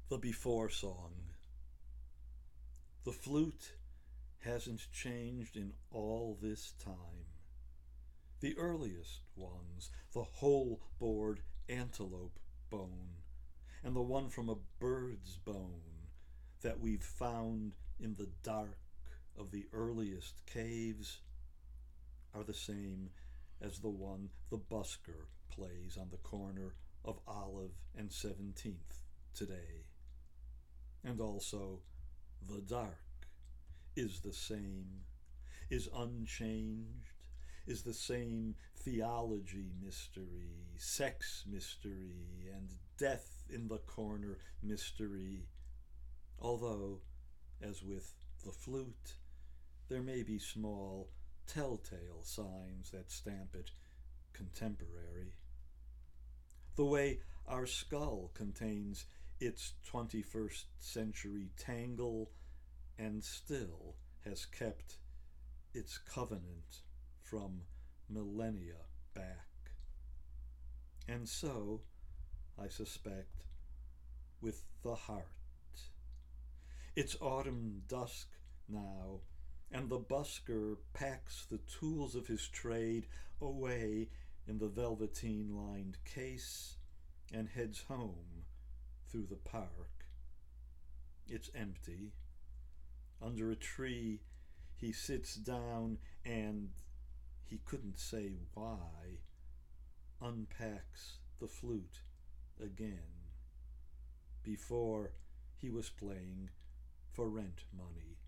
The Before Song. The flute hasn't changed in all this time. The earliest ones, the whole bored antelope bone, and the one from a bird's bone that we've found in the dark of the earliest caves, are the same as the one the busker plays on the corner of Olive and 17th today. And also, the dark is the same, is unchanged, is the same theology mystery, sex mystery, and death in the corner mystery. Although, as with the flute, there may be small telltale signs that stamp it contemporary. The way our skull contains its 21st century tangle and still has kept its covenant from millennia back. And so, I suspect, with the heart. It's autumn dusk now, and the busker packs the tools of his trade away in the velveteen-lined case and heads home through the park. It's empty. Under a tree, he sits down and, he couldn't say why, unpacks the flute again. Before, he was playing for rent money.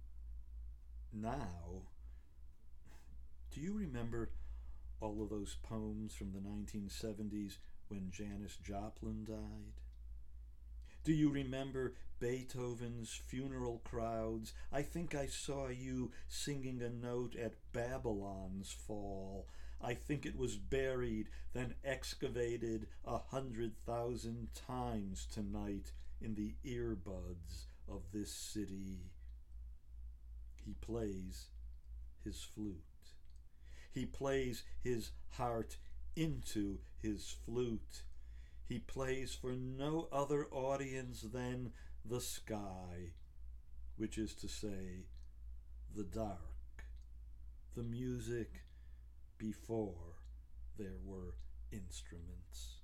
Now, do you remember all of those poems from the 1970s when Janis Joplin died? Do you remember Beethoven's funeral crowds? I think I saw you singing a note at Babylon's fall. I think it was buried, then excavated 100,000 times tonight in the earbuds of this city. He plays his flute. He plays his heart into his flute. He plays for no other audience than the sky, which is to say, the dark, the music before there were instruments.